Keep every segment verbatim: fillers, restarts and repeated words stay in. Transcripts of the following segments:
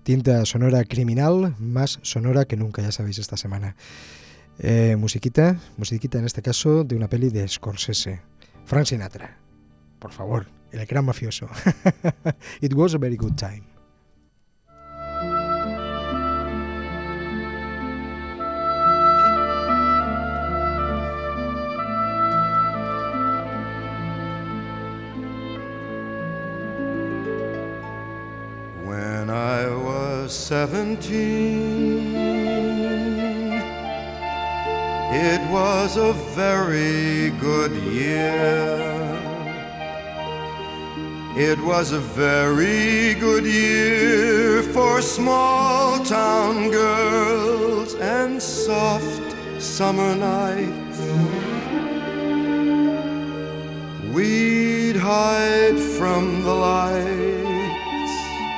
tinta sonora criminal, más sonora que nunca, ya sabéis, esta semana. Eh, musiquita, musiquita en este caso de una peli de Scorsese, Frank Sinatra, por favor, el gran mafioso. It was a very good time. When I was seventeen, it was a very good year. It was a very good year for small town girls and soft summer nights. We'd hide from the lights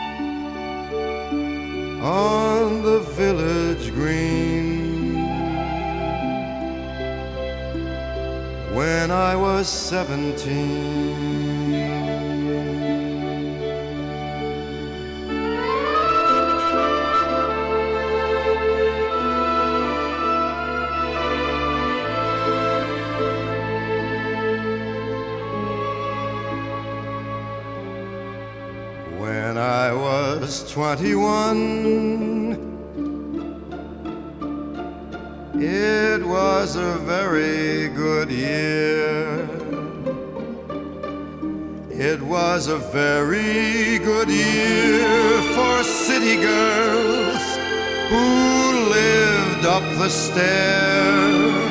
on the village green. When I was seventeen, when I was twenty-one, it was a very good year. It was a very good year for city girls who lived up the stair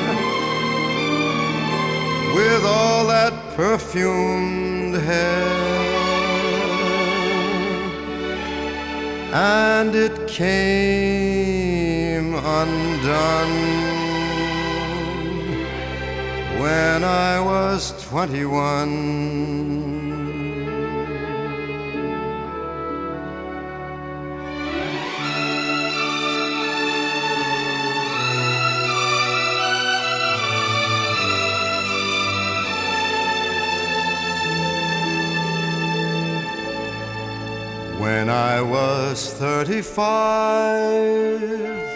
with all that perfumed hair. And it came undone when I was twenty-one. When I was thirty-five,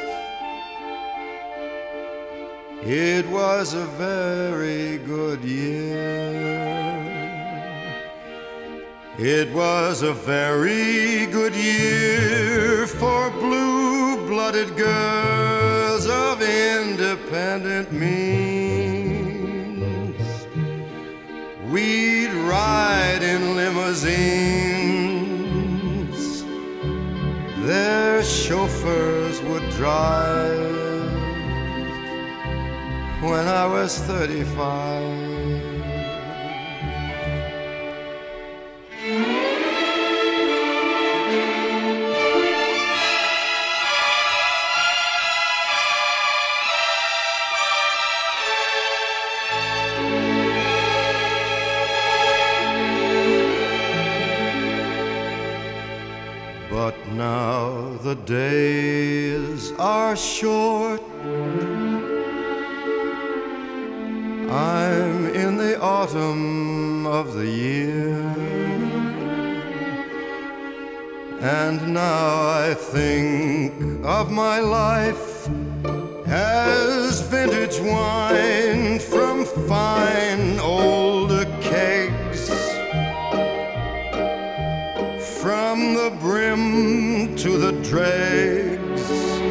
it was a very good year. It was a very good year for blue-blooded girls of independent means. We'd ride in limousines, their chauffeurs would drive. When I was thirty-five, but now the days are short. I'm in the autumn of the year, and now I think of my life as vintage wine from fine old kegs, from the brim to the dregs.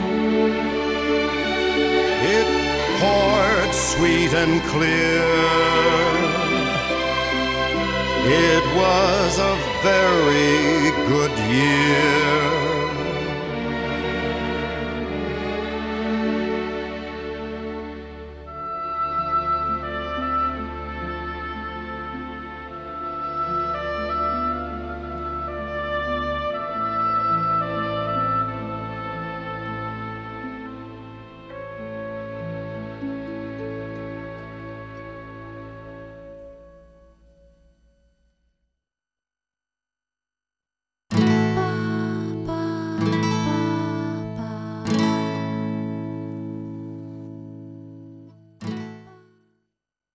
It poured sweet and clear. It was a very good year.